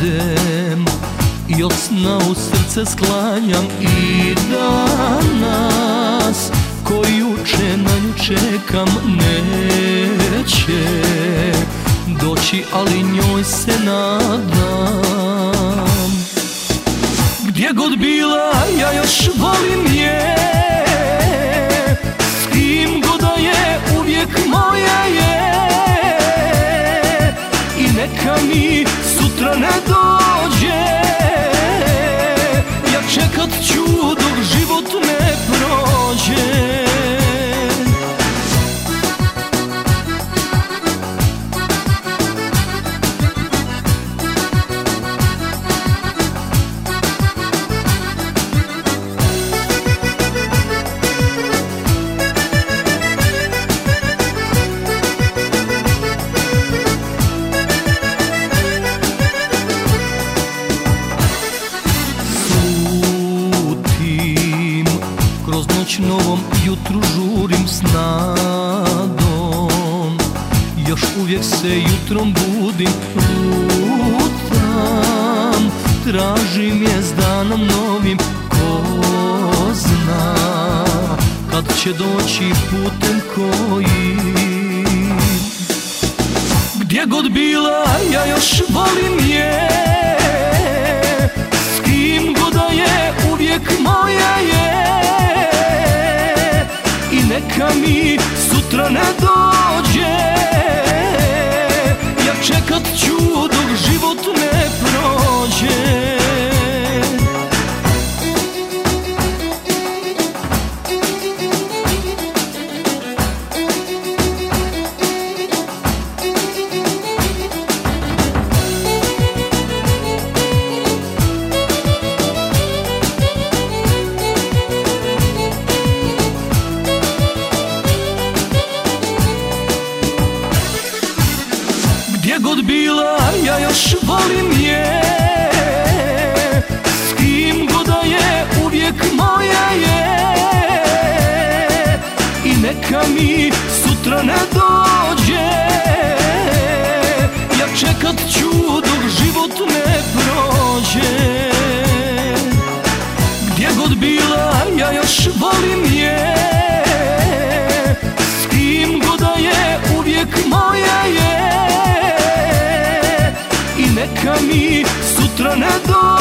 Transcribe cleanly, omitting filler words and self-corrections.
idem i od sna u srce sklanjam i danas ko juče na nju čekam neće doći, ali njoj se nadam. Gdje god bila ja još volim je, s kim god da je uvijek moja je. I neka mi sutra ne dođe, ja čekat ću dok život ne prođe. Kroz noć novom jutru žurim s nadom, još uvijek se jutrom budim, lutam, tražim je s danom novim, ko zna kad će doći putem kojim. Gdje god bila ja još volim je, s kim god da je uvijek moja je. I neka mi sutra ne dođe, ja čekat ću dok život ne prođe. Gdje god bila ja još volim je, s kim god da je uvijek moja je. I neka mi sutra ne dođe, ja čekat ću dok život ne prođe. Gdje god bila ja još volim je, s kim god da je uvijek moja je. I neka mi sutra ne dođe,